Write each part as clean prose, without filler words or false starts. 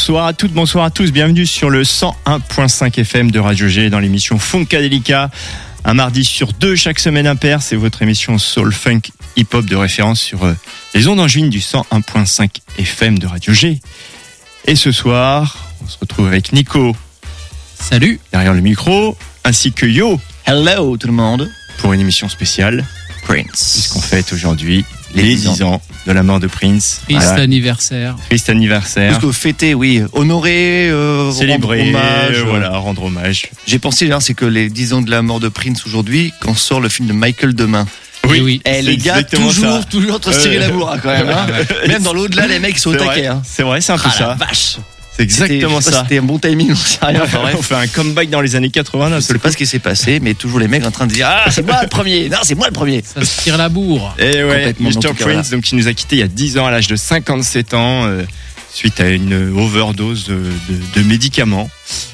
Bonsoir à toutes, bonsoir à tous, bienvenue sur le 101.5 FM de Radio G dans l'émission Funkadelica. Un mardi sur deux, chaque semaine impair, c'est votre émission Soul Funk Hip Hop de référence sur les ondes angevines du 101.5 FM de Radio G. Et ce soir, on se retrouve avec Nico. Salut. Derrière le micro, ainsi que Yo. Hello tout le monde. Pour une émission spéciale. Prince. Puisqu'on fête aujourd'hui les 10 ans de la mort de Prince. Triste voilà. Anniversaire. Triste anniversaire. Parce que fêter, oui, honorer, célébrer, rendre hommage. Voilà, rendre hommage. J'ai pensé, c'est que les 10 ans de la mort de Prince aujourd'hui, quand sort le film de Michael demain. Oui. Les gars, toujours entre se tirer la bourre, quand même. Hein. Même dans l'au-delà, les mecs sont au taquet. Hein. C'est vrai, c'est un peu ça. La vache. C'est exactement ça. C'était un bon timing, on sait rien. Enfin, on fait un comeback dans les années 80. Je ne sais pas ce qui s'est passé, mais toujours les mecs en train de dire c'est moi le premier. Non, c'est moi le premier. Ça se tire la bourre. Et ouais, Mr. Prince, donc qui nous a quitté il y a 10 ans à l'âge de 57 ans suite à une overdose de médicaments.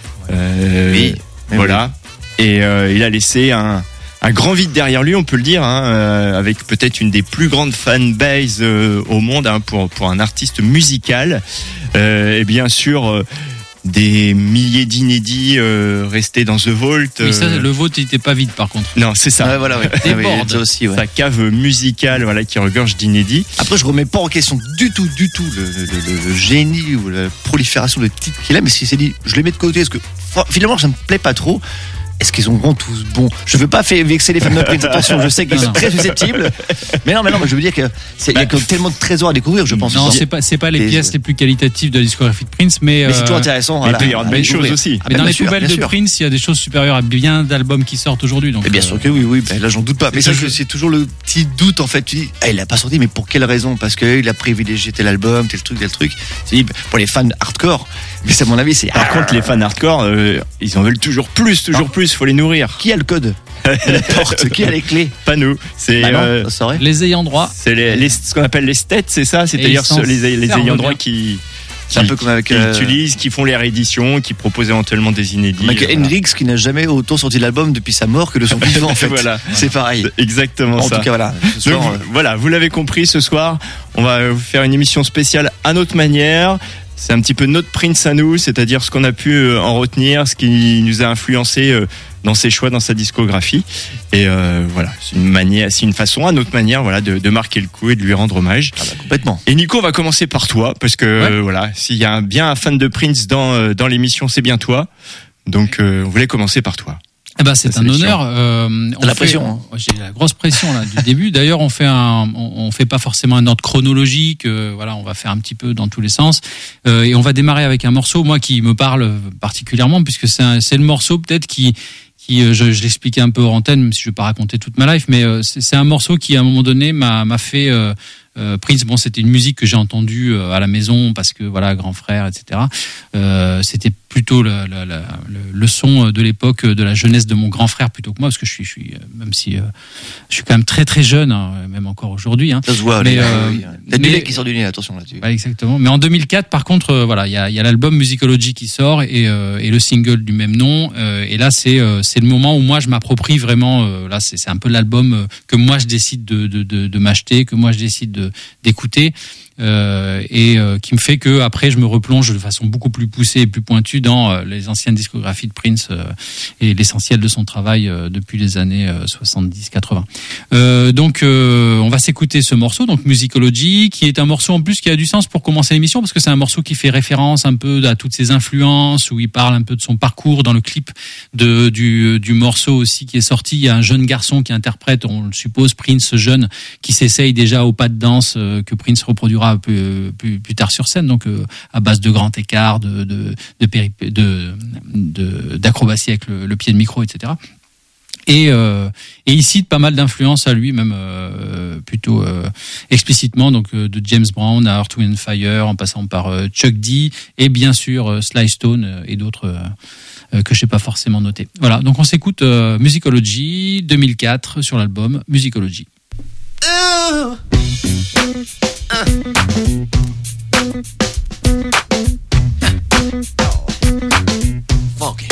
Oui. Voilà. Oui. Et il a laissé un grand vide derrière lui, on peut le dire, avec peut-être une des plus grandes fanbases au monde pour un artiste musical. Et bien sûr, des milliers d'inédits restés dans The Vault. Oui, ça, le Vault, il n'était pas vide par contre. Non, c'est ça. Ouais, voilà, ouais. Déborde. Aussi, ouais. Sa cave musicale, voilà, qui regorge d'inédits. Après, je remets pas en question du tout le génie ou la prolifération de titres qu'il a, mais s'il s'est dit, je les mets de côté parce que finalement, ça me plaît pas trop. Est-ce qu'ils ont tous bons? Je veux pas vexer les fans de Prince, attention, je sais qu'ils sont très susceptibles. Mais non, je veux dire qu'il y a tellement de trésors à découvrir, je pense. Non, c'est pas les pièces les plus qualitatives de la discographie de Prince, mais c'est toujours intéressant. Voilà. Il y a de belles choses aussi. Mais dans les poubelles de Prince, il y a des choses supérieures à bien d'albums qui sortent aujourd'hui. Donc, bien sûr que oui, là j'en doute pas. Mais ça, c'est toujours le petit doute en fait. Tu dis, il a pas sorti, mais pour quelle raison? Parce qu'il a privilégié tel album, tel truc. C'est pour les fans hardcore. Mais à mon avis, c'est. Par contre, les fans hardcore, ils en veulent toujours plus. Faut les nourrir. Qui a le code? La porte, qui a les clés? Pas nous. C'est les ayants droit. C'est ce qu'on appelle les stats, c'est ça. C'est-à-dire les ayants droit qui. C'est un peu comme avec utilisent, qui font les rééditions, qui proposent éventuellement des inédits. Avec Hendrix qui n'a jamais autant sorti d'album depuis sa mort que de son vivant en fait. Voilà. C'est pareil. Exactement en ça. En tout cas voilà. Donc, voilà, vous l'avez compris, ce soir, on va vous faire une émission spéciale à notre manière. C'est un petit peu notre Prince à nous, c'est-à-dire ce qu'on a pu en retenir, ce qui nous a influencé dans ses choix, dans sa discographie. Et voilà, c'est une façon, à notre manière, voilà, de marquer le coup et de lui rendre hommage. Ah bah, complètement. Et Nico, on va commencer par toi, parce que voilà, s'il y a bien un fan de Prince dans l'émission, c'est bien toi. Donc, on voulait commencer par toi. Eh ben, c'est un honneur. La pression. J'ai la grosse pression là du début. D'ailleurs, on fait pas forcément un ordre chronologique. Voilà, on va faire un petit peu dans tous les sens. Et on va démarrer avec un morceau, moi, qui me parle particulièrement, puisque c'est le morceau peut-être qui je l'expliquais un peu hors antenne, même si je vais pas raconter toute ma life, mais c'est un morceau qui à un moment donné m'a fait Prince. Bon, c'était une musique que j'ai entendue à la maison parce que voilà, grand frère, etc. C'était plutôt le son de l'époque de la jeunesse de mon grand frère plutôt que moi, parce que je suis même si je suis quand même très très jeune, même encore aujourd'hui. Ça se voit. T'as du lait qui sort du nez, attention là-dessus. Ouais, exactement. Mais en 2004, par contre, voilà, il y a l'album Musicology qui sort et le single du même nom. Et là, c'est le moment où moi je m'approprie vraiment. Là, c'est un peu l'album que moi je décide de m'acheter, que moi je décide d'écouter. Et qui me fait que après je me replonge de façon beaucoup plus poussée et plus pointue dans les anciennes discographies de Prince et l'essentiel de son travail depuis les années 70-80. Donc on va s'écouter ce morceau, donc Musicology, qui est un morceau en plus qui a du sens pour commencer l'émission, parce que c'est un morceau qui fait référence un peu à toutes ses influences, où il parle un peu de son parcours. Dans le clip du morceau aussi qui est sorti, il y a un jeune garçon qui interprète, on le suppose, Prince jeune, qui s'essaye déjà au pas de danse que Prince reproduira un peu plus tard sur scène, donc à base de grands écarts, d'acrobatie avec le pied de micro, etc. Et il cite pas mal d'influences à lui, même plutôt explicitement, donc de James Brown à Earth, Wind & Fire, en passant par Chuck D et bien sûr Sly Stone et d'autres que je n'ai pas forcément noté. Voilà, donc on s'écoute Musicology 2004 sur l'album Musicology. Funky.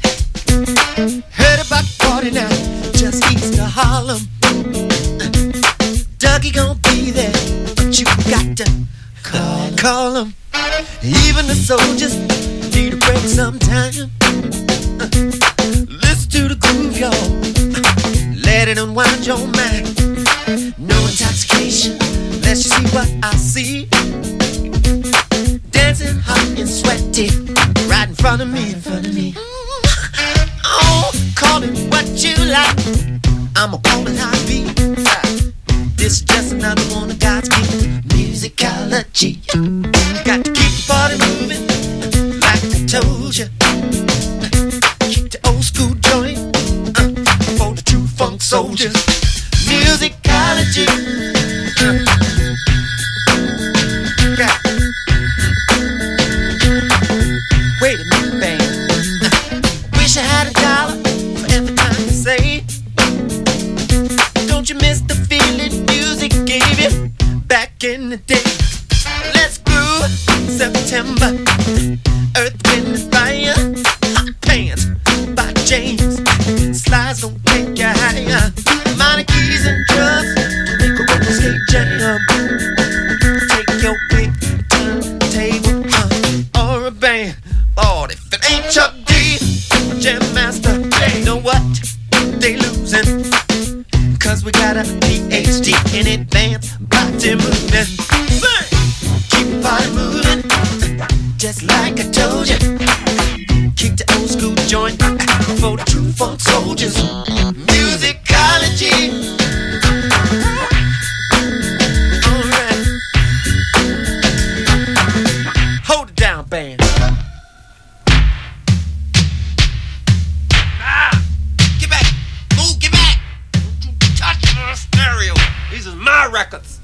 Heard about the party now, just east of Harlem. Dougie gon' be there, but you got to call him. Even the soldiers need a break sometime. Listen to the groove, y'all. Let it unwind your mind. No intoxication, let's see what I see. Dancing hot and sweaty, right in front of me, Oh, call it what you like. I'ma call it heartbeat. This is just another one of God's gifts. Musicology. Got to keep the party moving, like I told you. Keep the old school joint for the true funk soldiers. Musicology. Wait a minute, band. Wish I had $1 for every time you say. Don't you miss the feeling music gave you back in the day? Let's groove. September. Earth, Wind and Fire. Hot Pants by James. Slides don't take you higher. Minor keys and drugs to make a roller skate jam. Take your pick, turntable or a band. Lord, if it ain't Chuck D, Jam Master, know what they losing? Cause we got a PhD in advanced body movement. Keep the body moving, just like I told you. Keep the old school joint for the true funk soldiers. Musicology. Alright. Hold it down, band. Get back. Move, get back. Don't you touch my stereo. These are my records.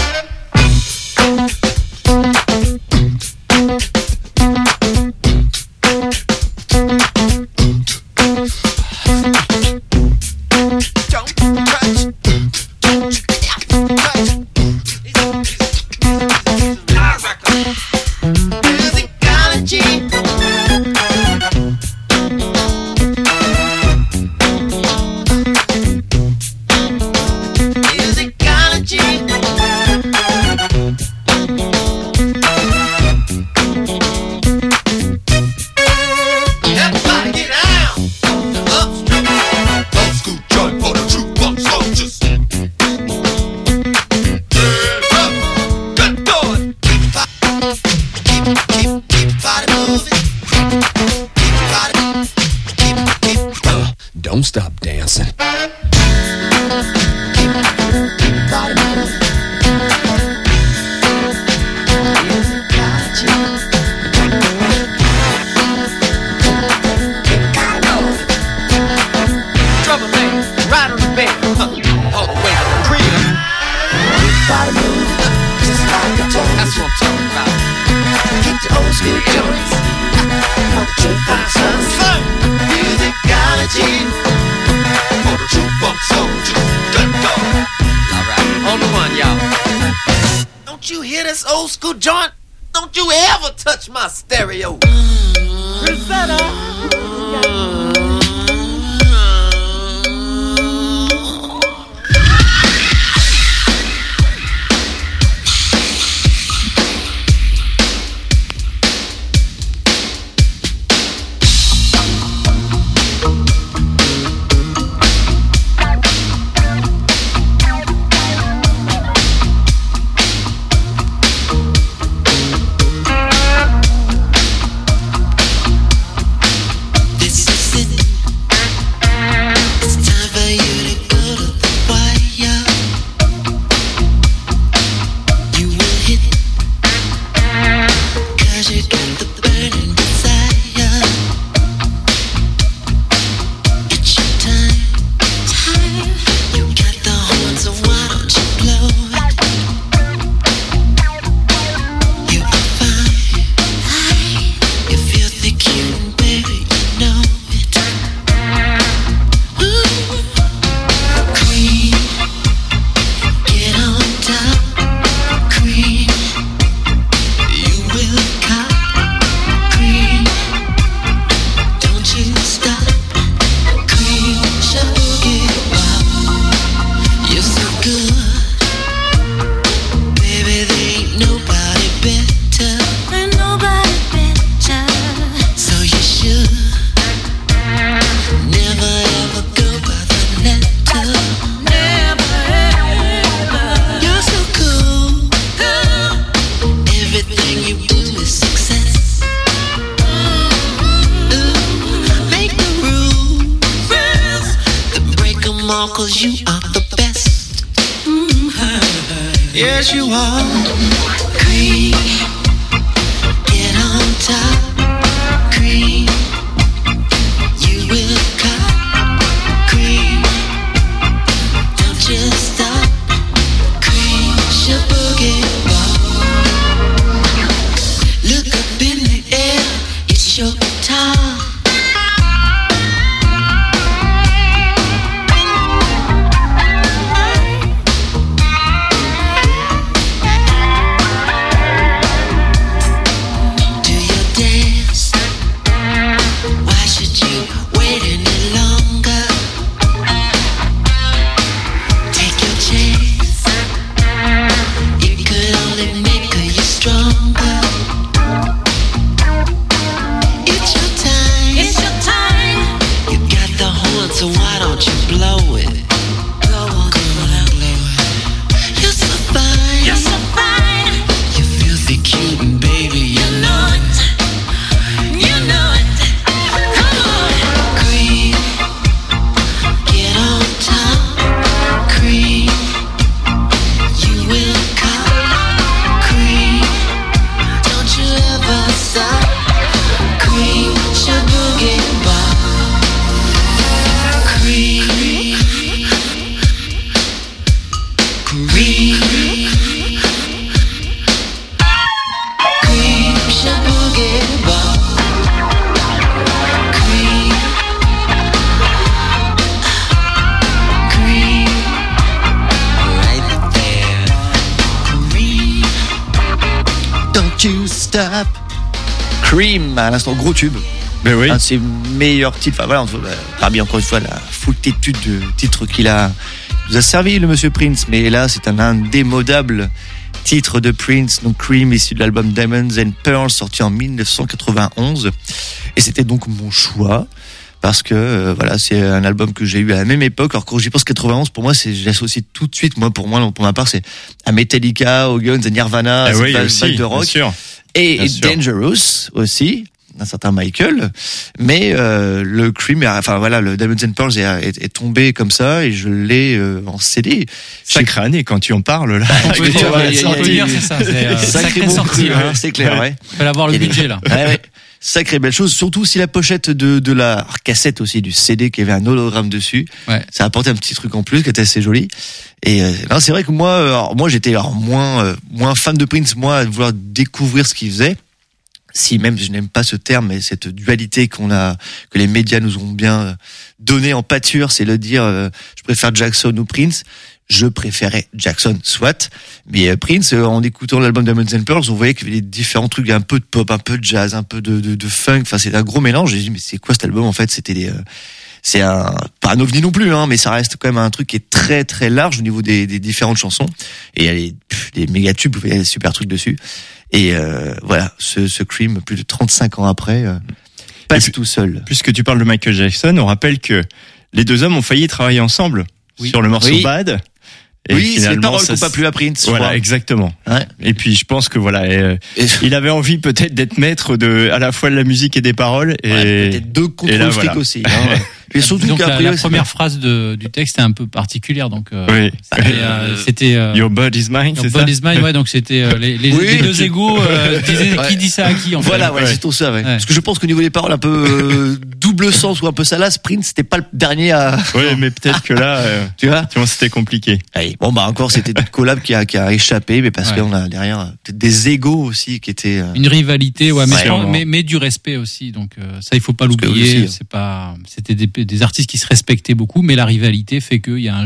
Don't stop dancing. Don't you hear this old school joint? Don't you ever touch my stereo. 'cause you are the best. Yes, you are. Cream, get on top. Cream, you will cut. Cream, don't you stop. Cream, your boogie ball. Look up in the air, it's your time. Stop. Cream, à l'instant, gros tube. Ben oui. Un de ses meilleurs titres. Enfin voilà, parmi encore une fois la foultitude de titres qu'il a nous a servi, le monsieur Prince. Mais là, c'est un indémodable titre de Prince. Donc Cream, issu de l'album Diamonds and Pearls, sorti en 1991. Et c'était donc mon choix. Parce que voilà, c'est un album que j'ai eu à la même époque. Alors quand j'y pense 91, pour moi, j'associe tout de suite. Pour ma part, c'est à Metallica, aux Guns, à Nirvana, à cette vague de rock. Et Dangerous aussi, d'un certain Michael. Mais le Cream, le Diamonds and Pearls est tombé comme ça et je l'ai en CD. Sacrée année quand tu en parles là. On peut dire, c'est ça. C'est sacrée sortie. C'est clair, ouais. Il fallait avoir le budget là. Ouais. Sacrée belle chose, surtout si la pochette de la cassette aussi du CD qui avait un hologramme dessus, ça apportait un petit truc en plus qui était assez joli. Et non, c'est vrai que moi j'étais moins fan de Prince, moi, à vouloir découvrir ce qu'il faisait. Si même je n'aime pas ce terme, mais cette dualité que les médias nous ont bien donné en pâture, c'est le dire je préfère Jackson ou Prince. Je préférais Jackson, soit. Mais Prince, en écoutant l'album Diamonds and Pearls, on voyait qu'il y avait des différents trucs, un peu de pop, un peu de jazz, un peu de funk. Enfin, c'est un gros mélange. J'ai dit, mais c'est quoi cet album? En fait, c'est pas un ovni non plus, hein, mais ça reste quand même un truc qui est très, très large au niveau des différentes chansons. Et il y a des méga tubes, il y a des super trucs dessus. Et, voilà, ce Cream, plus de 35 ans après, passe tout seul. Puisque tu parles de Michael Jackson, on rappelle que les deux hommes ont failli travailler ensemble sur le morceau Bad. Et c'est les paroles qui n'ont pas plu à Prince. Voilà, exactement. Ouais. Et puis je pense que il avait envie peut-être d'être maître à la fois de la musique et des paroles. Et peut-être deux contrôles flics aussi. Hein. Et surtout donc la première phrase du texte est un peu particulière, donc c'était Your Bud is Mine, c'est ça? Your Bud is Mine, ouais, donc c'était les deux égos disaient qui dit ça à qui en fait. Voilà, c'est tout ça, ouais. Parce que je pense qu'au niveau des paroles un peu double sens ou un peu salace, Prince c'était pas le dernier à. Ouais, mais peut-être que là, tu vois, c'était compliqué. Allez, bon encore c'était une collab qui a échappé, mais parce qu'on a derrière peut-être des égos aussi qui étaient une rivalité, mais du respect aussi, donc ça il faut pas l'oublier. C'était des artistes qui se respectaient beaucoup, mais la rivalité fait qu'il y a un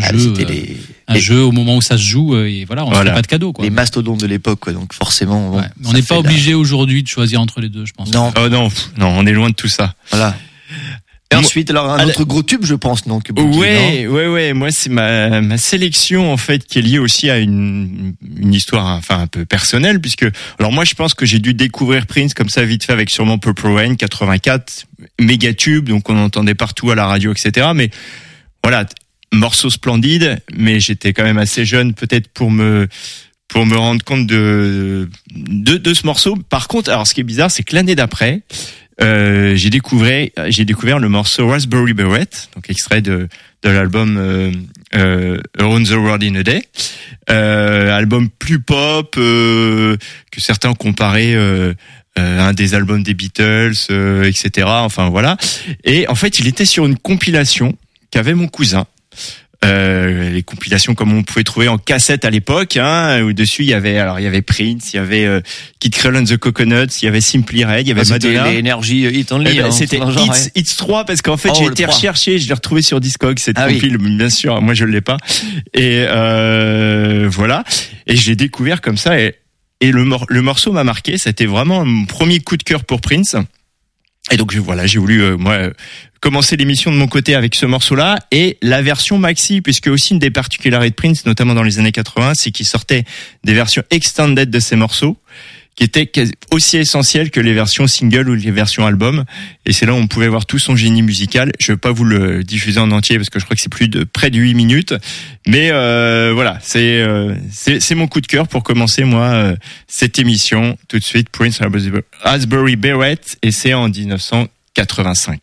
jeu au moment où ça se joue, et voilà, on ne fait pas de cadeau, quoi. Les mastodontes de l'époque, quoi, donc forcément. On n'est pas obligé aujourd'hui de choisir entre les deux, je pense. Non, on est loin de tout ça. Voilà. Et ensuite, alors un autre gros tube, je pense, donc. Ouais. Moi, c'est ma sélection en fait qui est liée aussi à une histoire, un peu personnelle, puisque alors moi, je pense que j'ai dû découvrir Prince comme ça vite fait avec sûrement Purple Rain 84, méga tube, donc on entendait partout à la radio, etc. Mais voilà, morceau splendide, mais j'étais quand même assez jeune, peut-être pour me rendre compte de ce morceau. Par contre, alors ce qui est bizarre, c'est que l'année d'après, j'ai découvert le morceau Raspberry Beret, donc extrait de l'album Around the World in a Day, album plus pop que certains comparaient un des albums des Beatles, etc. Enfin voilà. Et en fait, il était sur une compilation qu'avait mon cousin. Les compilations comme on pouvait trouver en cassette à l'époque, où dessus il y avait Prince, il y avait Kid Creole and the Coconuts, il y avait Simply Red, il y avait Madonna. C'était l'énergie Hit Only. C'était Hits 3 parce qu'en fait j'ai été recherché, je l'ai retrouvé sur Discogs cette compile, bien sûr, moi je l'ai pas. Et voilà, et je l'ai découvert comme ça et le morceau m'a marqué, c'était vraiment mon premier coup de cœur pour Prince. Et donc j'ai voulu commencer l'émission de mon côté avec ce morceau-là et la version maxi, puisque aussi une des particularités de Prince, notamment dans les années 80, c'est qu'il sortait des versions extended de ces morceaux qui étaient aussi essentielles que les versions single ou les versions album. Et c'est là où on pouvait voir tout son génie musical. Je vais pas vous le diffuser en entier parce que je crois que c'est près de 8 minutes. Mais voilà, c'est mon coup de cœur pour commencer moi cette émission. Tout de suite, Prince Raspberry Beret, et c'est en 1985.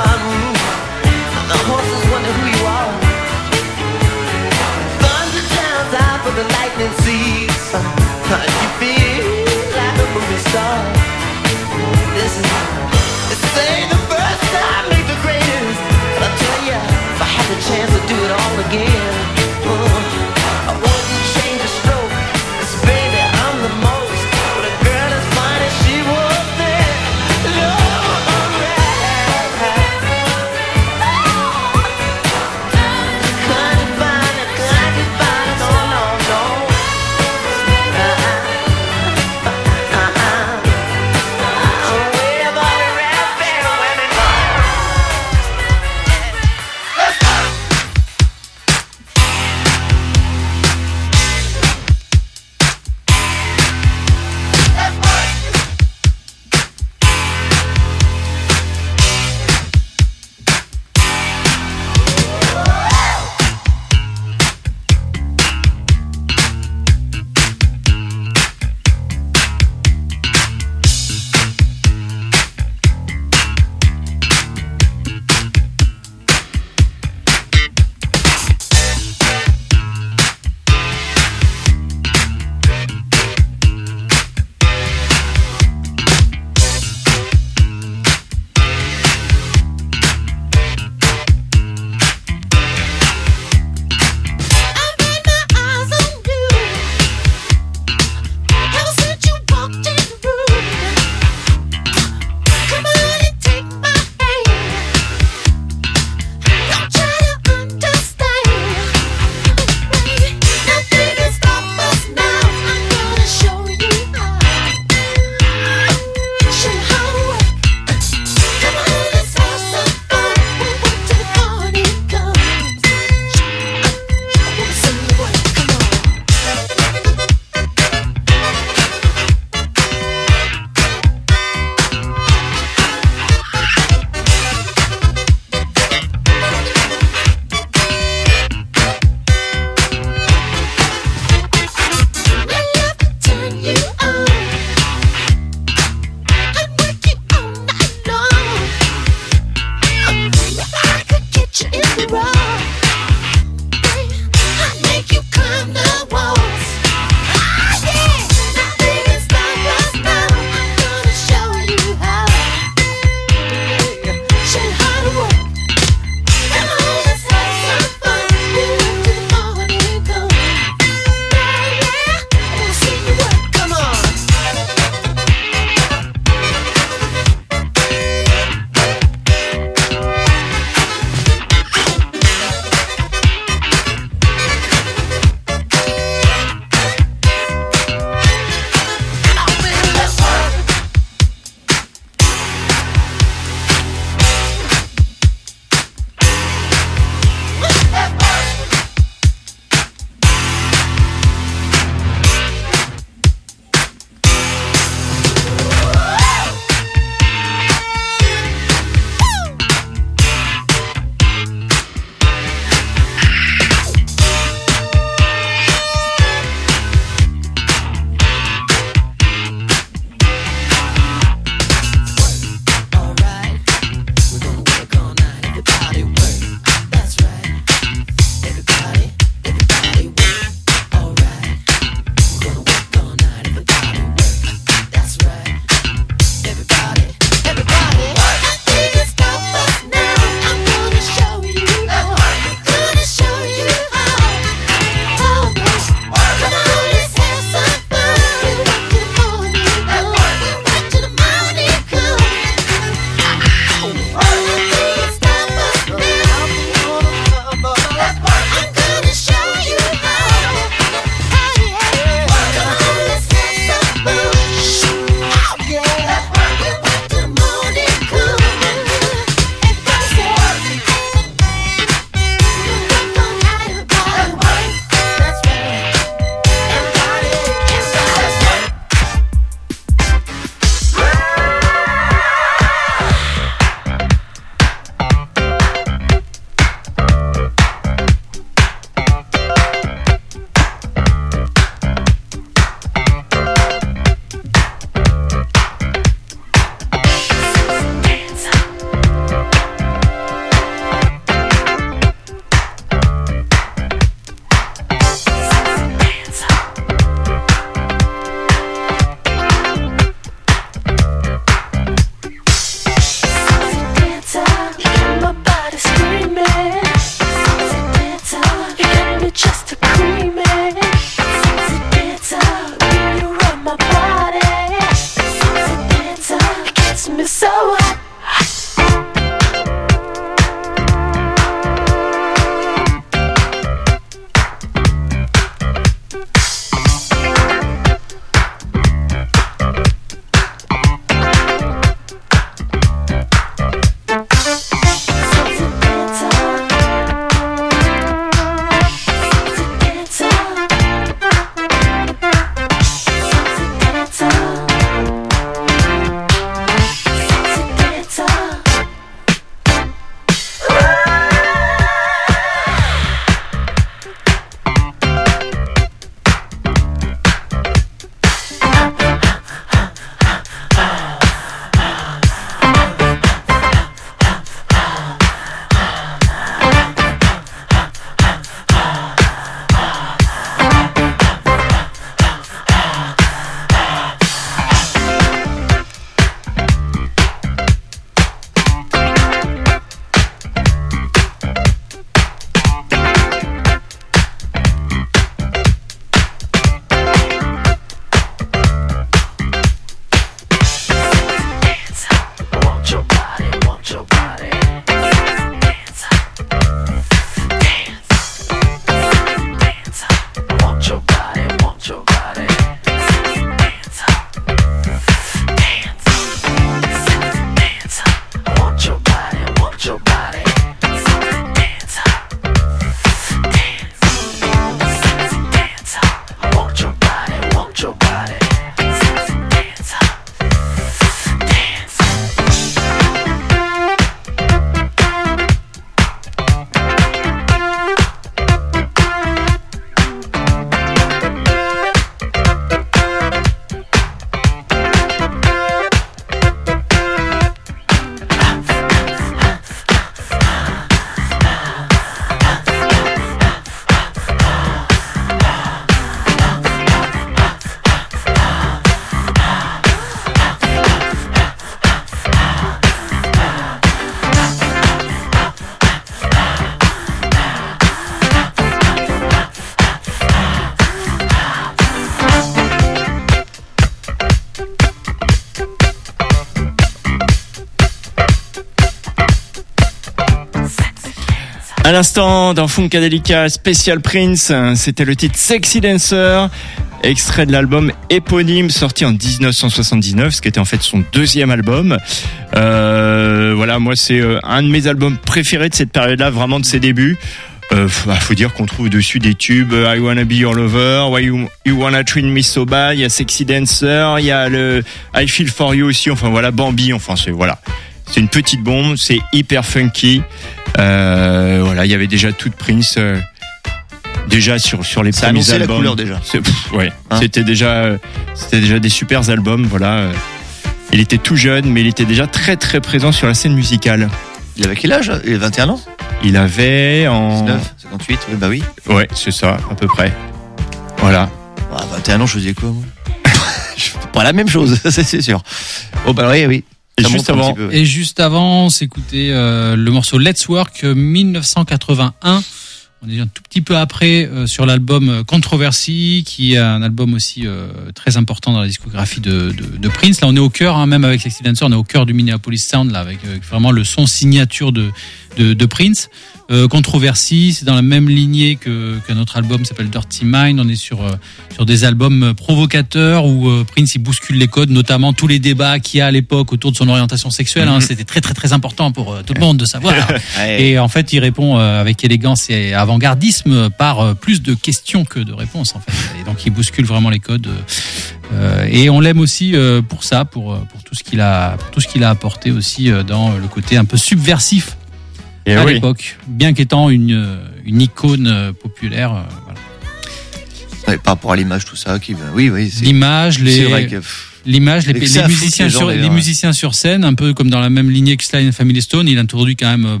À l'instant, dans Funkadelica Special Prince, c'était le titre Sexy Dancer, extrait de l'album éponyme sorti en 1979, ce qui était en fait son deuxième album. Voilà, moi c'est un de mes albums préférés de cette période-là, vraiment de ses débuts. Faut dire qu'on trouve dessus des tubes, I Wanna Be Your Lover, Why You Wanna Treat Me So Bad, il y a Sexy Dancer, il y a le I Feel For You aussi, enfin voilà, Bambi, enfin c'est une petite bombe, c'est hyper funky. Voilà, il y avait déjà toute Prince déjà sur les Ça premiers annonçait albums. la couleur déjà. Ouais, Hein c'était déjà des super albums, voilà. Il était tout jeune, mais il était déjà très très présent sur la scène musicale. Il avait quel âge? Il avait 21 ans? Il avait en 19, 58, oui, bah oui. Ouais, c'est ça, à peu près. Voilà. À 21 ans, je faisais quoi, moi? Je fais pas la même chose, ça c'est sûr. Oh, bah oui. Et Ça juste monte un avant, petit peu. Et juste avant, on s'écoutait le morceau Let's Work 1981. On est un tout petit peu après sur l'album Controversy, qui est un album aussi très important dans la discographie de Prince. Là, on est au cœur, même avec Sexy Dancer, on est au cœur du Minneapolis Sound, là, avec vraiment le son signature de Prince. Controversy, c'est dans la même lignée qu'un autre album qui s'appelle Dirty Mind. On est sur des albums provocateurs où Prince il bouscule les codes, notamment tous les débats qu'il y a à l'époque autour de son orientation sexuelle. Hein, c'était très très très important pour tout le monde de savoir. Ouais. Et en fait, il répond avec élégance et avant-gardisme par plus de questions que de réponses. En fait. Et donc, il bouscule vraiment les codes. Et on l'aime aussi pour ça, pour tout ce qu'il a apporté aussi dans le côté un peu subversif. et À oui. l'époque, bien qu'étant une icône populaire, voilà. Ouais, par rapport à l'image, tout ça, oui, c'est L'image, c'est vrai que l'image, les Et que ça fout musiciens les gens, sur les d'ailleurs, musiciens sur scène, un peu comme dans la même lignée que Sly and Family Stone, il introduit quand même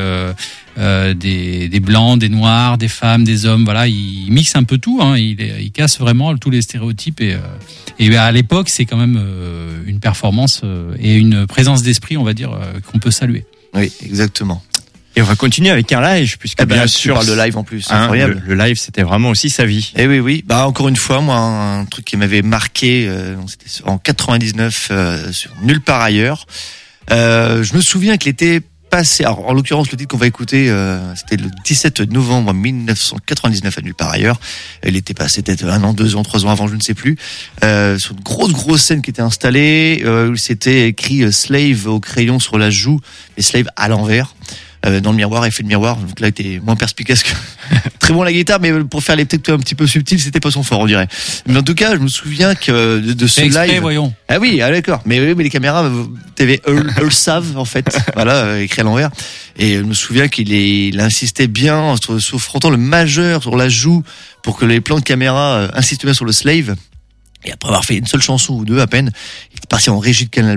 des blancs, des noirs, des femmes, des hommes. Voilà, il mixe un peu tout. Hein, il casse vraiment tous les stéréotypes et à l'époque, c'est quand même une performance et une présence d'esprit, on va dire, qu'on peut saluer. oui, exactement. Et on va continuer avec un live, puisque Eh ben, bien tu sûr, parles de live en plus, c'est hein, incroyable. le live, c'était vraiment aussi sa vie. Eh oui. Bah encore une fois, moi, un truc qui m'avait marqué, c'était en 99 sur Nulle part ailleurs. Je me souviens qu'il était passé. Alors, en l'occurrence, le titre qu'on va écouter, c'était le 17 novembre 1999 à Nulle part ailleurs. Il était passé peut-être 1 an, 2 ans, 3 ans avant, je ne sais plus. Sur une grosse scène qui était installée, où c'était écrit Slave au crayon sur la joue, et Slave à l'envers. Dans le miroir, effet de miroir. Donc là, il était moins perspicace que très bon à la guitare, mais pour faire les peut-être un petit peu subtils, c'était pas son fort, on dirait. Mais en tout cas, je me souviens que de ce C'est exprès, live. voyons. Ah oui, d'accord. Mais les caméras, TV, eux le savent en fait. Voilà, écrit à l'envers. Et je me souviens qu'il insistait bien sur frontant le majeur sur la joue pour que les plans de caméra insistent bien sur le Slave. Et après avoir fait une seule chanson ou deux à peine, il est parti en régie de Canal+,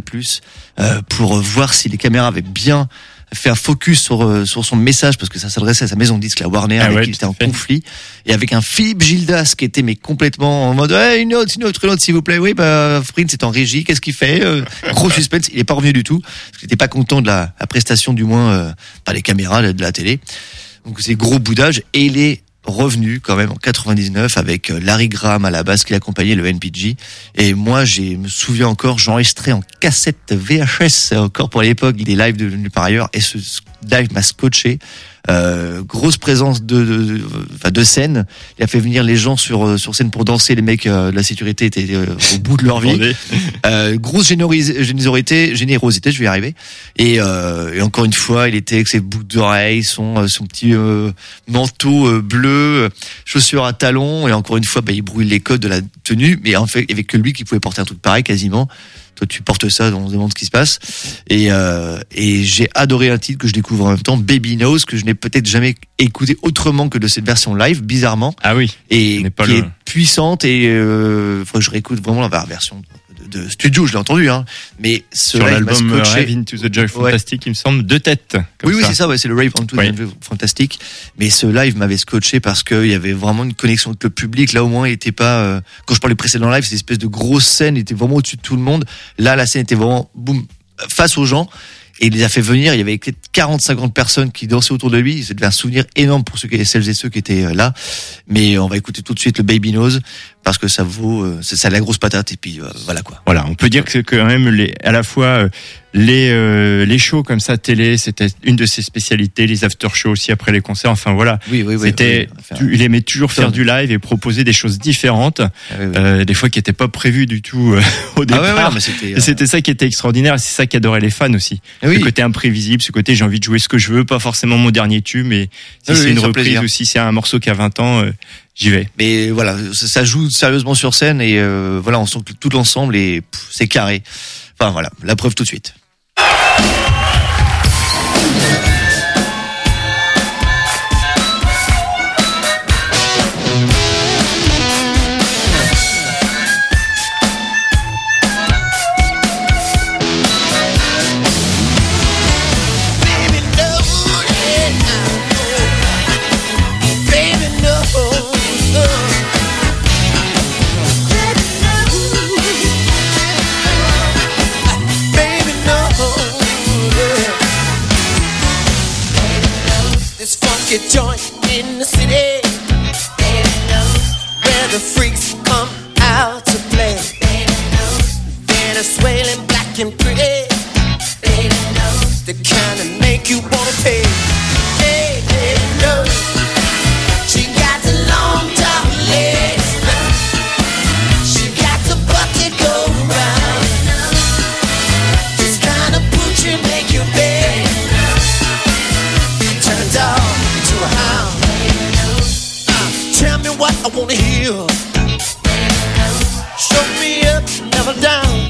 pour voir si les caméras avaient bien fait un focus sur son message, parce que ça s'adressait à sa maison de disque, la Warner, avec qui il était en conflit, et avec un Philippe Gildas qui était complètement en mode hey, une autre s'il vous plaît. Oui, Prince est en régie, qu'est-ce qu'il fait? Gros suspense, il est pas revenu du tout, parce qu'il était pas content de la prestation, du moins par les caméras de la télé. Donc c'est gros boudage, et il est revenu quand même en 99 avec Larry Graham à la basse qui l'accompagnait, le NPG. Et moi, me souviens encore, j'enregistrais en cassette VHS encore pour l'époque des lives de Nulle part ailleurs, et ce live m'a scotché. Grosse présence de scène. Il a fait venir les gens sur scène pour danser. Les mecs de la sécurité étaient au bout de leur vie. Grosse générosité, je vais y arriver. Et encore une fois, il était avec ses boucles d'oreilles, son petit manteau bleu, chaussures à talons. Et encore une fois, il brouille les codes de la tenue. Mais en fait, il y avait que lui qui pouvait porter un truc pareil quasiment. Toi, tu portes ça, on se demande ce qui se passe. Et j'ai adoré un titre que je découvre en même temps, Baby Knows, que je n'ai peut-être jamais écouté autrement que de cette version live, bizarrement. Ah oui. Et qui est puissante, et faut que je réécoute vraiment la version de studio, je l'ai entendu, hein. Mais ce sur live m'a l'album scotché. Rave into the Joy Fantastic, il me semble, 2 têtes. Oui, c'est ça, c'est le Rave into the Joy Fantastic. Mais ce live m'avait scotché parce qu'il y avait vraiment une connexion avec le public. Là, au moins, il était pas, quand je parlais précédent live, c'est une espèce de grosse scène, il était vraiment au-dessus de tout le monde. Là, la scène était vraiment, boum, face aux gens. Et il les a fait venir, il y avait 40-50 personnes qui dansaient autour de lui. C'était un souvenir énorme pour celles et ceux qui étaient là. Mais on va écouter tout de suite le Baby Knows, parce que ça vaut, ça a la grosse patate et puis voilà quoi. Voilà, on peut dire que quand même à la fois les shows comme ça télé, c'était une de ses spécialités, les after shows aussi après les concerts. Enfin voilà, c'était il aimait toujours faire du live et proposer des choses différentes, des fois qui n'étaient pas prévues du tout au départ. Mais c'était ça qui était extraordinaire. Et c'est ça qu'adoraient les fans aussi. Le côté imprévisible, ce côté j'ai envie de jouer ce que je veux, pas forcément mon dernier tube, mais si c'est une reprise ou si c'est un morceau qui a 20 ans. J'y vais. Mais voilà, ça joue sérieusement sur scène et voilà, on sent que tout l'ensemble est c'est carré. Enfin voilà, la preuve tout de suite. Joint in the city, where the freaks come out to play. They're swaying black and pretty, the kind that make you wanna pay. Hey, hey, no. She got the long dark legs, she got the butt that go around. This kind of butcher make you beg. Turn it off. Tell me what I wanna hear. Show me up, never down.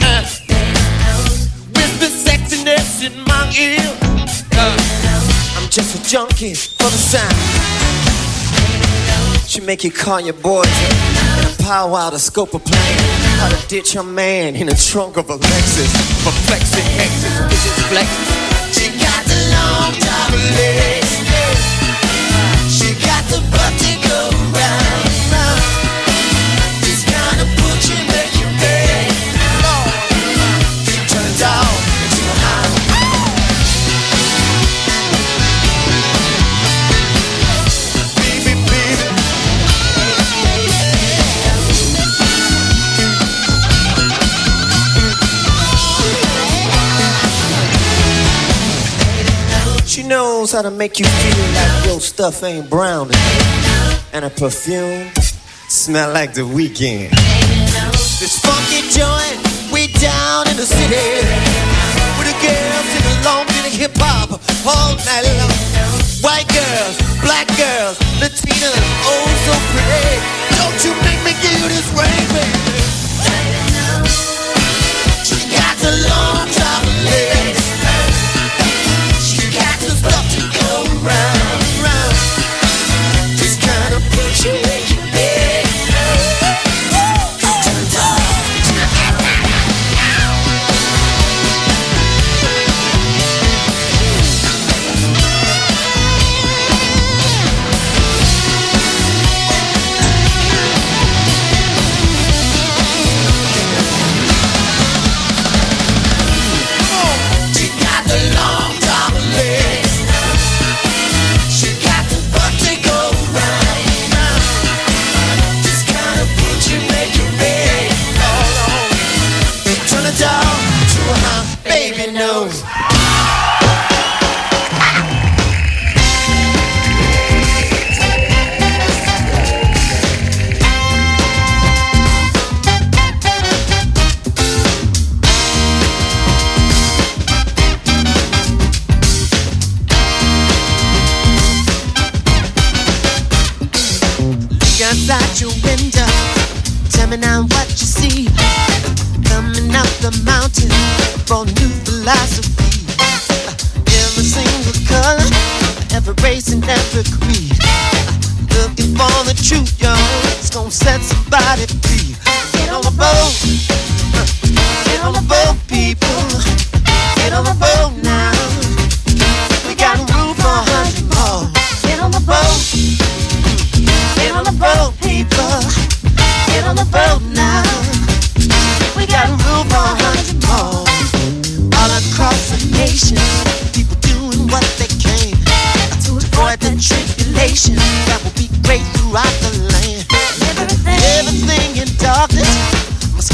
Whisper sexiness in my ear. I'm just a junkie for the sound. She make you call your boys and a powwow to scope a plan. How to ditch a man in the trunk of a Lexus. Perplexing exes, bitches flexing. She got the long top legs. She got the butt to go round, round. This kind of butcher make you beg. Turn it down into a high. Baby, baby. She knows how to make you feel like your stuff ain't brown, and her perfume smell like the weekend. This funky joint way down in the city, with the girls singing along to the hip hop all night long. White girls, black girls, Latinas, oh so pretty. Don't you make me give you this ring, baby. She got the long top legs. Round, round. This kind of butcher make you beg. Turn it on. She got the long top legs. She got the butt to go round, round. This kind of butcher make you beg. Turn it down to a high, baby knows. Outside your window, tell me now what you see. Coming up the mountain, for new philosophy. Every single color, every race and every creed. Looking for the truth, y'all. It's gonna set somebody free. Get on the boat, get on the boat, people. Get on the boat now. We got room for 100 more. Get on the boat. Get on the boat, people. Get on the boat now. We got room for 100 more. All across the nation, people doing what they can to avoid the tribulation that will be great throughout the land.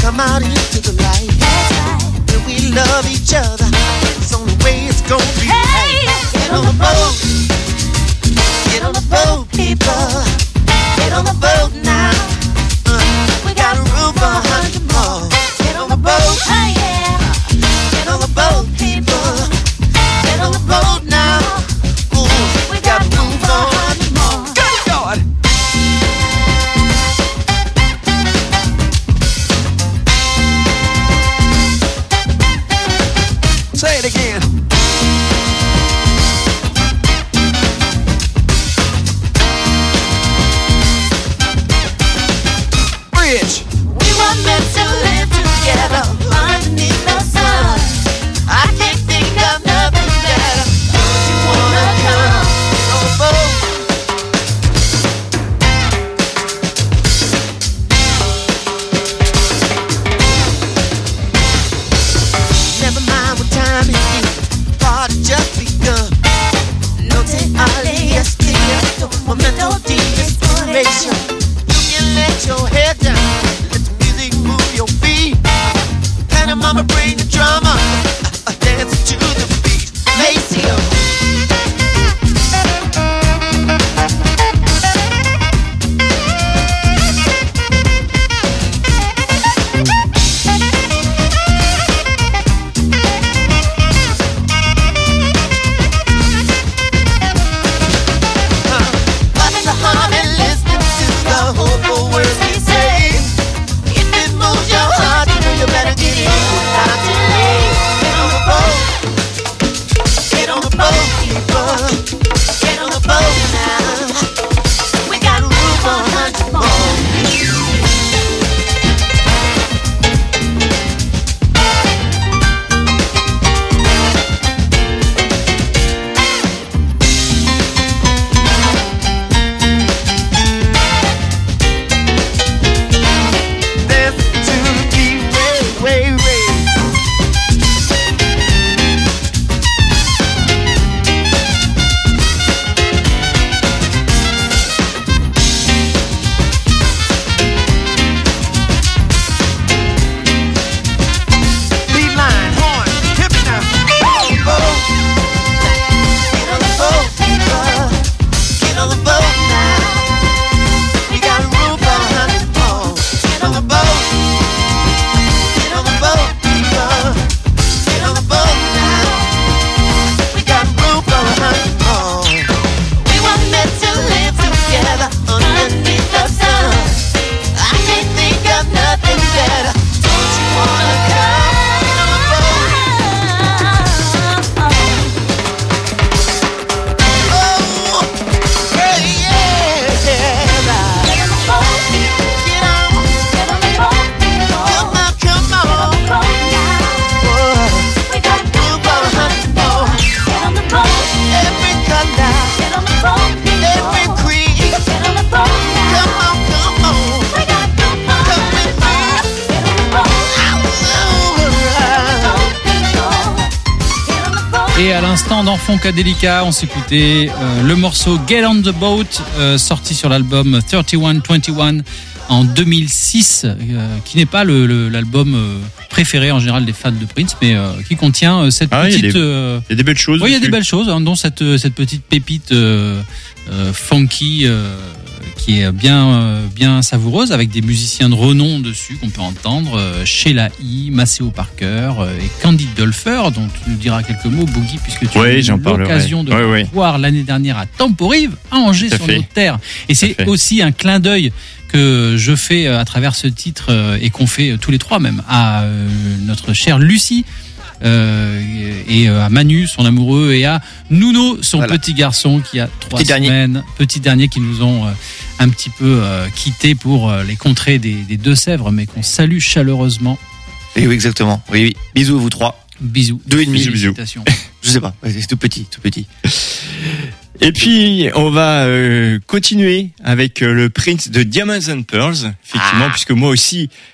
come out into the light. When we love each other, it's the only way it's gonna be. Hey, get on the boat. Get on the boat, people. Get on the boat now. We got room for 100 more. Get on the boat. Oh, yeah. Get on the boat, people. Get on the boat now. Ooh, we got room for 100 more. Good God. Say it again. Bridge. We were meant to live together underneath the sun. I can't think of nothing better. Don't you wanna come on a boat? Never mind what time it is, party just begun. No te alias, momento de inspiration. You can let your head down, let the music move your feet. Panama, bring the drama, dance to the beat. Maceo. Watch the heart and listen to the hopeful words we say. If it moves your heart, you better get in without delay. Get on the boat. Get on the boat, people. Get on the boat now. We got room for 100 more. Dance to the way, way, way. Beat line, horn, hip now. Boat. Get on the boat, people. Get on the boat now. We got room for 100 more. Get on the boat. Get on the boat, people. Get on the boat now. We got room for 100 more. We were meant to live together underneath the sun. I can't think of nothing better. Don't you wanna come? Get on the boat. Oh, hey, yeah. Get on the boat. Get on. Get on the boat. Come on, come on. Whoa. We got room for 100 more. Get on the boat. Every color. Get on the boat. Every creed. Get on the boat. Come on, come on. We got room for 100 more. Get on the boat. Et à l'instant dans Funkadelica, on s'écoutait le morceau Get on the Boat, sorti sur l'album 3121 en 2006, qui n'est pas l'album préféré en général des fans de Prince, mais qui contient cette Ah, il y a petite... Il y a des belles choses. Oui, il y a des dessus. belles choses, hein, dont cette petite pépite funky qui est bien savoureuse, avec des musiciens de renom dessus qu'on peut entendre, Sheila E., Maceo Parker et Candy Dulfer, dont tu nous diras quelques mots, Boogie, puisque tu as Oui, eu j'en parlerai. l'occasion de Oui, oui. voir l'année dernière à Temporive, à Angers, Tout à sur fait. nos terres. Et c'est fait. aussi un clin d'œil que je fais à travers ce titre et qu'on fait tous les trois même à notre chère Lucie, et à Manu, son amoureux, et à Nuno, son Voilà. petit garçon qui a 3 Petit dernier. semaines, petit dernier, qui nous ont un petit peu quittés pour les contrées des Deux-Sèvres, mais qu'on salue chaleureusement. Et oui, exactement. Oui, oui. Bisous, vous trois. Bisous. 2,5. Bisous. Félicitations. Je sais pas. C'est tout petit, tout petit. Et puis, on va continuer avec le Prince de Diamonds and Pearls, effectivement, puisque moi aussi,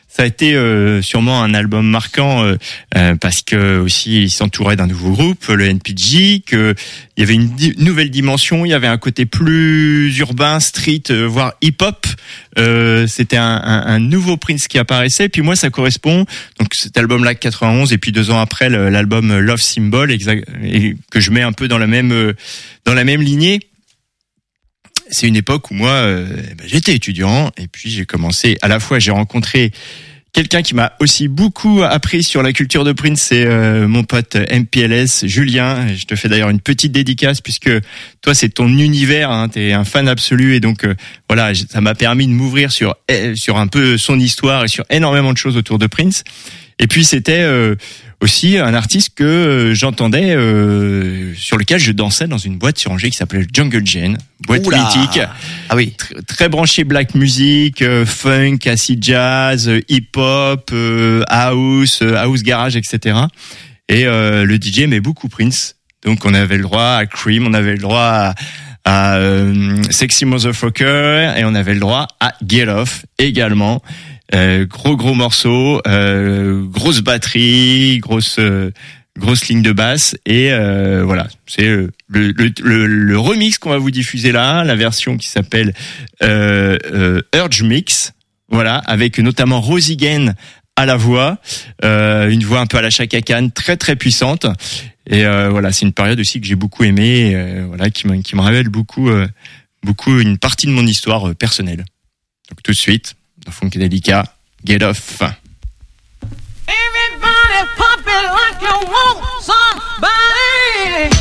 Ça a été sûrement un album marquant parce que aussi il s'entourait d'un nouveau groupe, le NPG, que il y avait une nouvelle dimension, il y avait un côté plus urbain, street, voire hip-hop. C'était un nouveau Prince qui apparaissait. Et puis moi, ça correspond. Donc cet album-là, 91, et puis 2 ans après, l'album Love Symbol, et que je mets un peu dans la même lignée. C'est une époque où moi, j'étais étudiant, et puis j'ai commencé. À la fois, j'ai rencontré quelqu'un qui m'a aussi beaucoup appris sur la culture de Prince, c'est mon pote MPLS, Julien. Je te fais d'ailleurs une petite dédicace puisque toi c'est ton univers, hein, t'es un fan absolu et donc voilà, ça m'a permis de m'ouvrir sur un peu son histoire et sur énormément de choses autour de Prince. Et puis c'était aussi un artiste que j'entendais, sur lequel je dansais dans une boîte sur Angers qui s'appelait Jungle Jane, boîte mythique. Ah oui. Très branché black music, funk, acid jazz, hip-hop, house garage, etc. Et le DJ aimait beaucoup Prince. Donc on avait le droit à Cream, on avait le droit à Sexy Motherfucker et on avait le droit à Get Off également. Gros morceaux, grosse batterie, grosse ligne de basse et voilà, c'est le remix qu'on va vous diffuser là, la version qui s'appelle Urge Mix, voilà, avec notamment Rosie Gain à la voix, une voix un peu à la Chaka Khan, très très puissante et voilà, c'est une période aussi que j'ai beaucoup aimée, voilà, qui me révèle beaucoup une partie de mon histoire personnelle. Donc tout de suite dans Funkadelica, Get Off. Everybody pump it like you want somebody.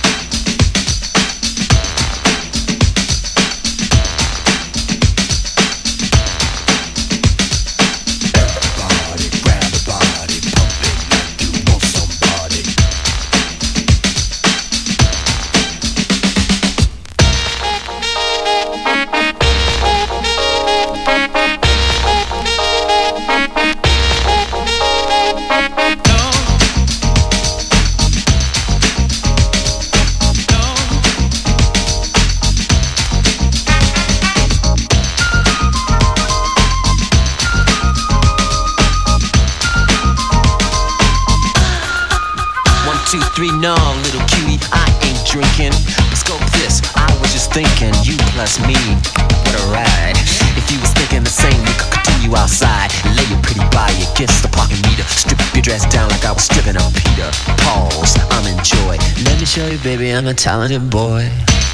Everybody grab the body, pump it like you want somebody. Two, three, no, little cutie, I ain't drinking. But scope this, I was just thinking, you plus me, what a ride. If you was thinking the same, we could continue outside. Lay your pretty body against the parking meter. Strip your dress down like I was stripping up Peter. Pause, I'm in joy. Let me show you, baby, I'm a talented boy.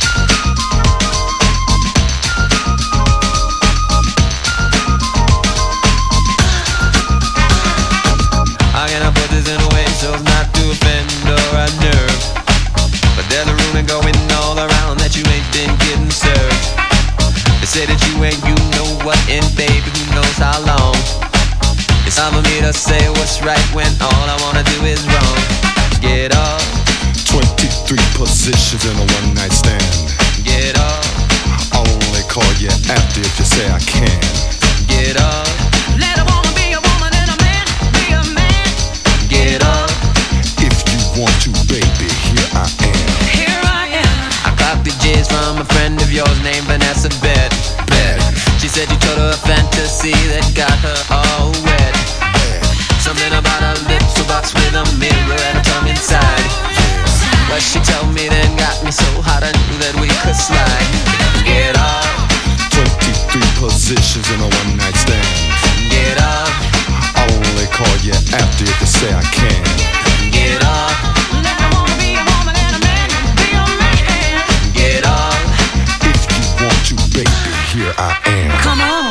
How can I put this in a way so as not to offend or unnerve? But there's a rumor going all around that you ain't been getting served. They say that you ain't you know what, and baby, who knows how long. It's time for me to say what's right when all I wanna do is wrong. Get up, 23 positions in a one-night stand. get up, I'll only call you after if you say I can. get up, Let a woman be a woman and a man be a man. get up. If you want to, baby, here I am. Here I am. I copied the J's from a friend of yours named Vanessa Bet. She said you told her a fantasy that got her all wet. Something about her lips, a box with a mirror and a tongue inside. What she told me then got me so hot I knew that we could slide. Get up, 23 positions in a one-night stand. get up, I'll only call you after if you say I can. get up, Let a woman be a woman and a man be a man. get up. If you want to, baby, here I am. Come on.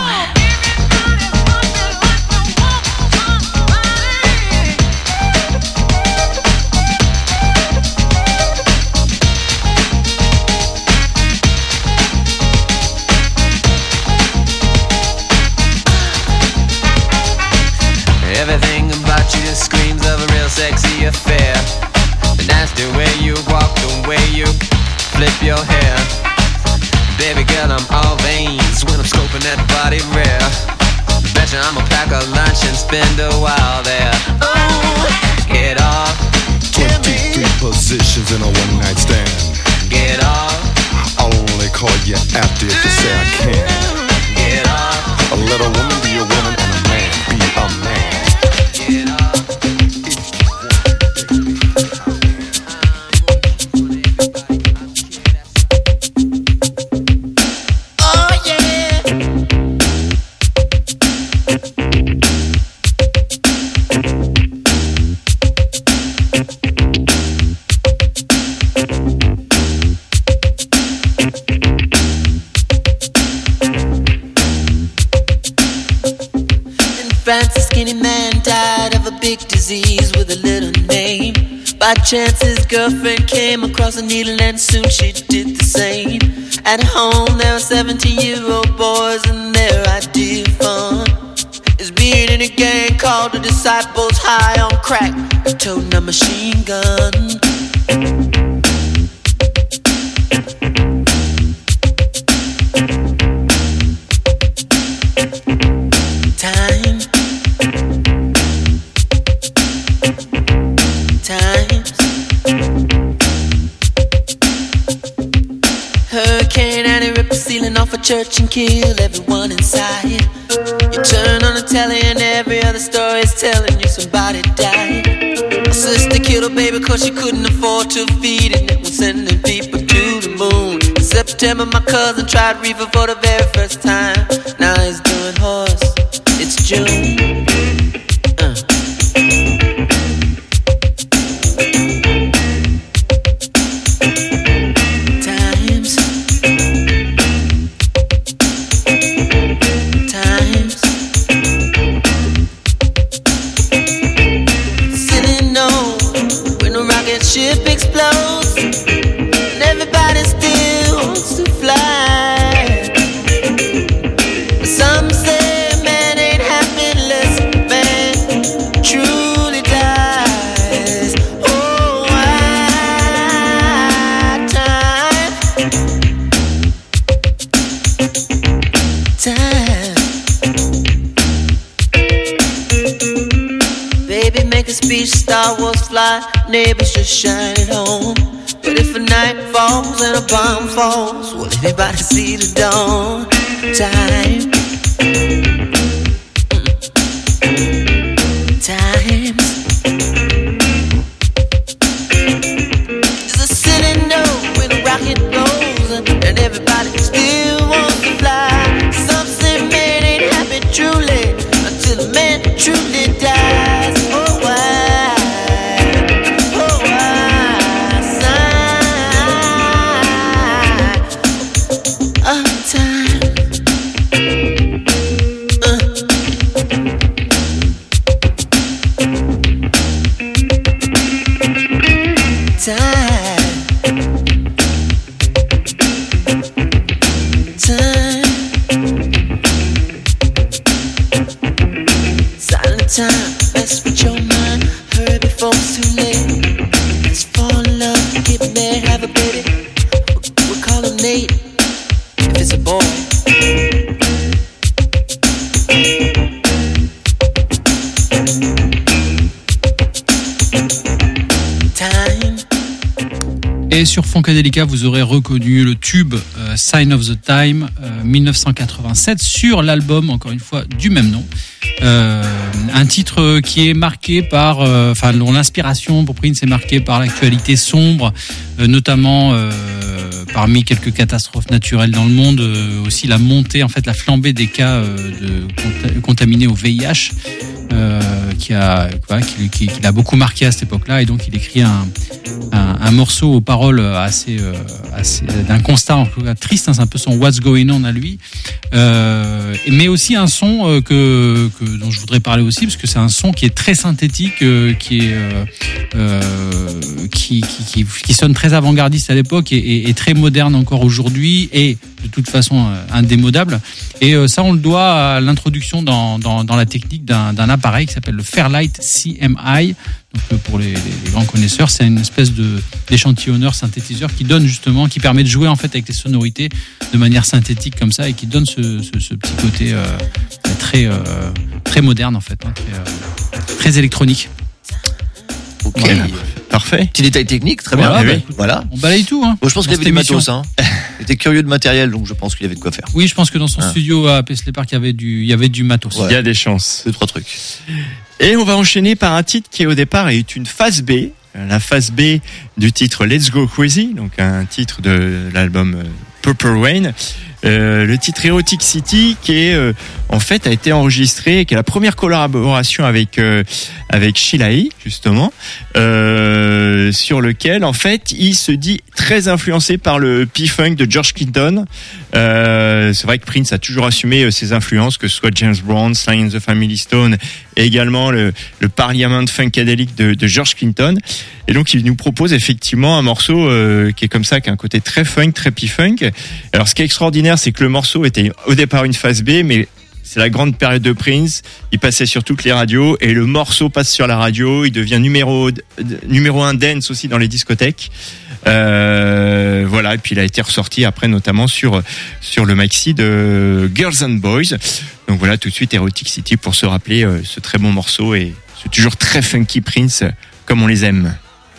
Everything about you just screams of a real sexy affair. And that's the way you walk, the way you flip your hair. Baby girl, I'm all veins when I'm scoping that body rare. Betcha I'ma pack a lunch and spend a while there. Ooh, get off, 23 positions in a one-night stand. get off, I'll only call you after if you say I can. get off, Let a woman be a woman and a man be a France, a skinny man died of a big disease with a little name. By chance his girlfriend came across a needle and soon she did the same. At home there were 17-year-old boys and their idea of fun is being in a gang called the Disciples, high on crack, toting a machine gun. Times. Hurricane and it ripped the ceiling off a church and killed everyone inside. You turn on the telly and every other story is telling you somebody died. My sister killed her baby cause she couldn't afford to feed it. And was sending people to the moon. In September my cousin tried reefer for the very first time. Now he's doing horse. It's June. Ship explodes and everybody still wants to fly. But some say man ain't happy unless man truly dies. Oh, why time. Baby, make a speech, Star Wars fly. Neighbors just shine at home. But if a night falls and a bomb falls, will anybody see the dawn? Time. Times. There's a city note when a rocket rolls and everybody still wants to fly. Some say man ain't happy truly until a man truly dies. Oh, why? Time, mess with your mind. Hurry before it's too late. Let's fall in love, get married, have a baby. We'll call him Nate if it's a boy. Time. Et sur Funkadelica, vous aurez reconnu le tube Sign of the Time 1987 sur l'album, encore une fois, du même nom. Un titre qui est marqué par, dont l'inspiration pour Prince est marquée par l'actualité sombre, notamment parmi quelques catastrophes naturelles dans le monde, aussi la montée, en fait, la flambée des cas contaminés au VIH, qui l'a beaucoup marqué à cette époque-là, et donc il écrit un morceau aux paroles assez d'un constat en tout cas triste, hein, c'est un peu son What's Going On à lui, mais aussi un son dont je voudrais parler aussi, parce que c'est un son qui est très synthétique, qui sonne très avant-gardiste à l'époque et très moderne encore aujourd'hui, et de toute façon indémodable. Et ça, on le doit à l'introduction dans la technique d'un appareil qui s'appelle le Fairlight CMI. Donc, pour les grands connaisseurs, c'est une espèce d'échantillonneur synthétiseur qui permet de jouer en fait avec les sonorités de manière synthétique comme ça, et qui donne ce petit côté très moderne en fait, hein, très électronique. Ok. Voilà. Parfait. Petit détail technique, très Voilà, bien. bah, Voilà. On balaye tout, hein. Bon, je pense qu'il y avait Dans du cette matos. Hein. Il était curieux de matériel, donc je pense qu'il y avait de quoi faire. Oui, je pense que dans son studio à Paisley Park, il y avait du matos. Ouais. Il y a des chances. 2-3 trucs. Et on va enchaîner par un titre qui au départ est une phase B. La phase B du titre Let's Go Crazy, donc un titre de l'album Purple Rain. Le titre Erotic City, qui est en fait a été enregistré, qui est la première collaboration avec Sheila E, justement, sur lequel en fait il se dit très influencé par le P-Funk de George Clinton. C'est vrai que Prince a toujours assumé ses influences, que ce soit James Brown, Sly and the Family Stone, et également le Parliament Funkadelic de George Clinton. Et donc il nous propose effectivement un morceau qui est comme ça, qui a un côté très funk, très P-Funk. Alors ce qui est extraordinaire, c'est que le morceau était au départ une phase B, mais c'est la grande période de Prince. Il passait sur toutes les radios et le morceau passe sur la radio. Il devient numéro 1 dance aussi dans les discothèques. Voilà. Et puis il a été ressorti après, notamment sur le maxi de Girls and Boys. Donc voilà, tout de suite Erotic City pour se rappeler ce très bon morceau et ce toujours très funky Prince comme on les aime.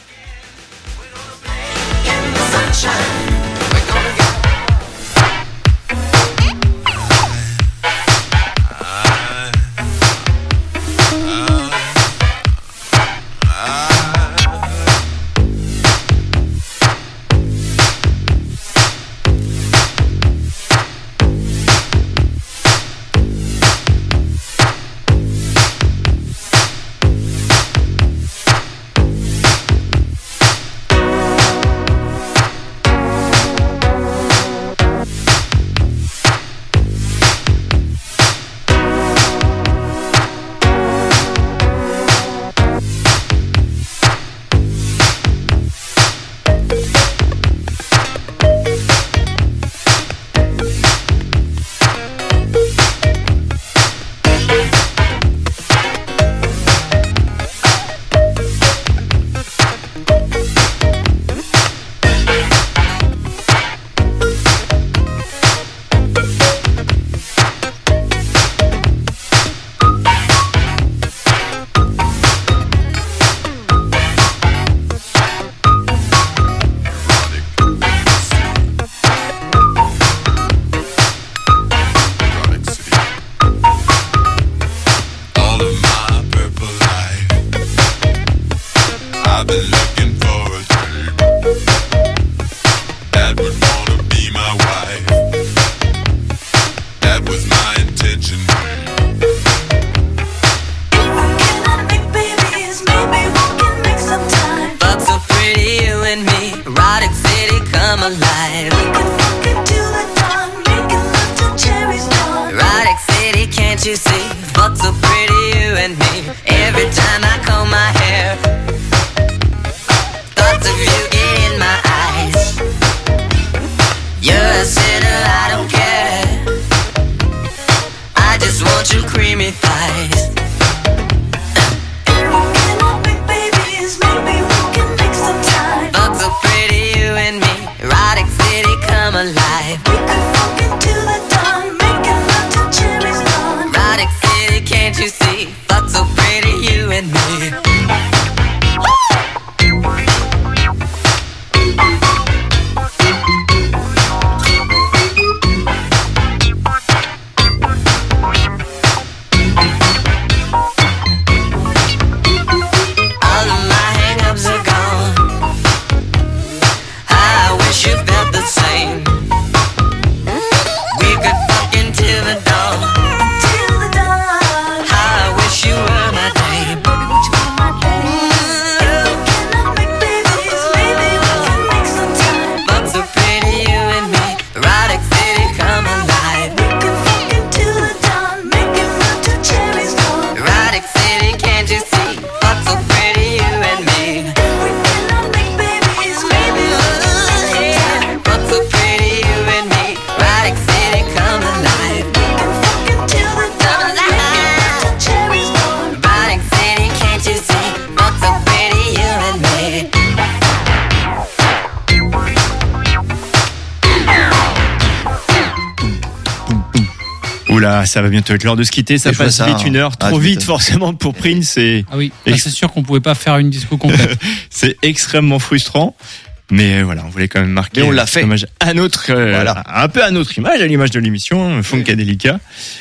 Oula, ça va bientôt être l'heure de se quitter. Ça Et je vois passe ça, vite, hein. une heure, trop vite forcément pour Prince. Ah oui, là, c'est sûr qu'on pouvait pas faire une disco complète. C'est extrêmement frustrant. Mais voilà, on voulait quand même marquer. Mais on l'a fait. Hommage à notre, Voilà. un peu à notre image, à l'image de l'émission, Funkadelica.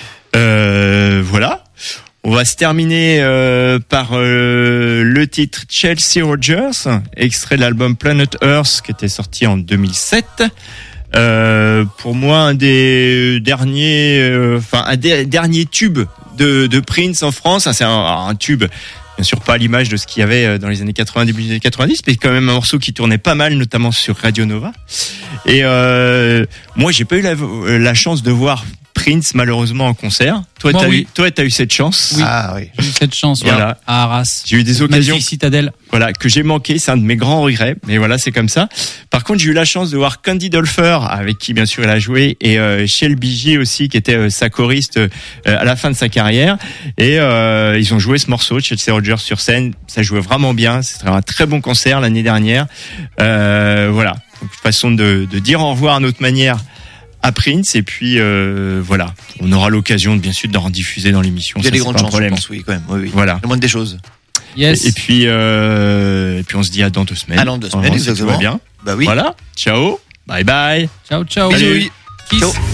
Voilà. On va se terminer par le titre Chelsea Rogers, extrait de l'album Planet Earth qui était sorti en 2007. Pour moi, un des derniers, dernier tube de Prince en France. C'est un tube, bien sûr pas à l'image de ce qu'il y avait dans les années 80, début des années 90, mais quand même un morceau qui tournait pas mal, notamment sur Radio Nova. Et moi, j'ai pas eu la chance de voir Prince malheureusement en concert. Toi, Moi, t'as eu cette chance. Oui. Ah oui. J'ai eu cette chance Voilà. à Arras. J'ai eu des occasions, Magnifique citadelle. voilà, que j'ai manqué. C'est un de mes grands regrets, mais voilà, c'est comme ça. Par contre, j'ai eu la chance de voir Candy Dolfer, avec qui bien sûr elle a joué, et Shelby J aussi, qui était sa choriste à la fin de sa carrière. Et ils ont joué ce morceau, Chelsea Rogers sur scène. Ça jouait vraiment bien. C'était un très bon concert l'année dernière. Voilà, donc, façon de dire au revoir à notre manière à Prince, et puis voilà, on aura l'occasion bien sûr d'en diffuser dans l'émission. Il y a Ça, des c'est grandes pas un chances, je problème. pense, oui, quand même. Oui. Voilà. Le moindre des choses. Yes. Et puis on se dit à dans 2 semaines. À dans 2 semaines, Vraiment, si tout va exactement. bien. Bah oui. Voilà. Ciao. Bye bye. Ciao, ciao. Salut. Kiss. Ciao.